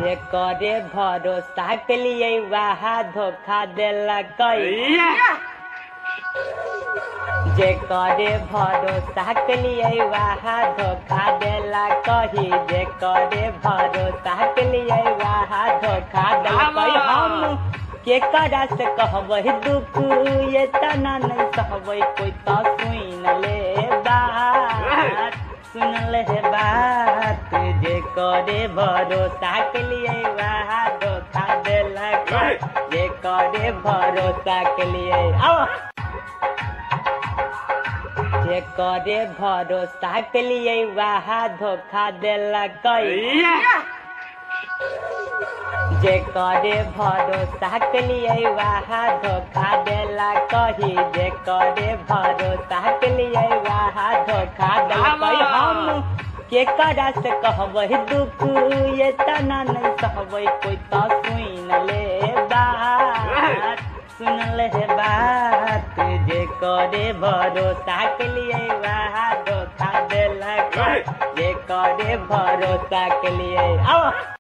जे करे भरोसा के लिए वहा धोखा देला जे करे भरोसा के लिए वहा धोखा देला कही जे करे भरोसा के लिए वहा धोखा देला हम के करा से कहबै दुख ये तना नहीं सहबै कोई तो सुन ले बात जे करे भरोसा के लिए वहा धोखा देला जे करे भरोसा के लिए जे करे भरोसा के लिए वहा धोखा देला जे करे भरोसा के लिए वहा धोखा देला कही जे करे भरोसा के लिए वहा धोखा देला हम के करा से कहबै दुख ये तना नहीं सहबै कोई तो सुन ले बात जे करे भरोसा के लिए वहा धोखा देला जे करे भरोसा के लिए